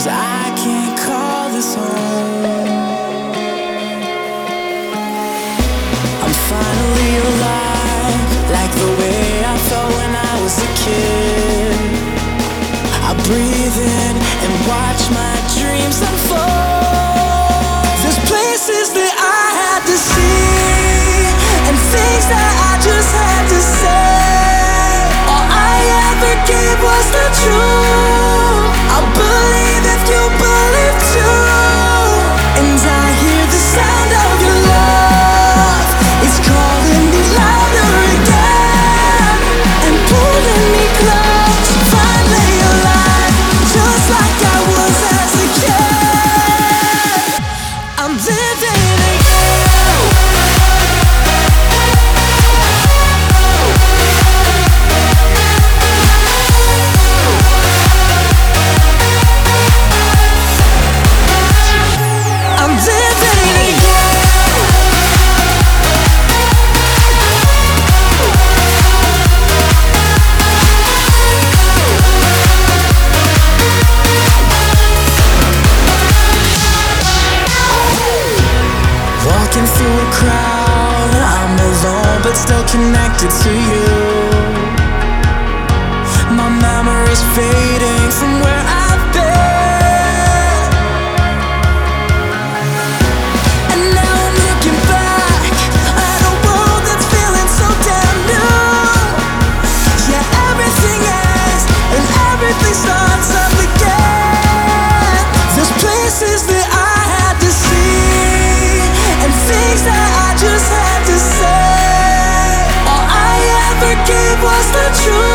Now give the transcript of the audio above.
'cause I can't call this home. I'm finally alive, like the way I felt when I was a kid. I breathe in and watch my dreams unfold. There's places that I had to see, and things that I just had to say. All I ever gave was the truth. I believe if you believe too. And I hear the sound of your love. It's calling me louder again, and pulling me close. Finally alive, just like I was as a kid. I'm living again. I'm living again. Walking through a crowd, I'm alone but still connected to you. My memories fading from where I've been, and now I'm looking back at a world that's feeling so damn new. Yeah, everything ends and everything starts up again. There's places that I had to see, and things that I just had to say. All I ever gave was the truth.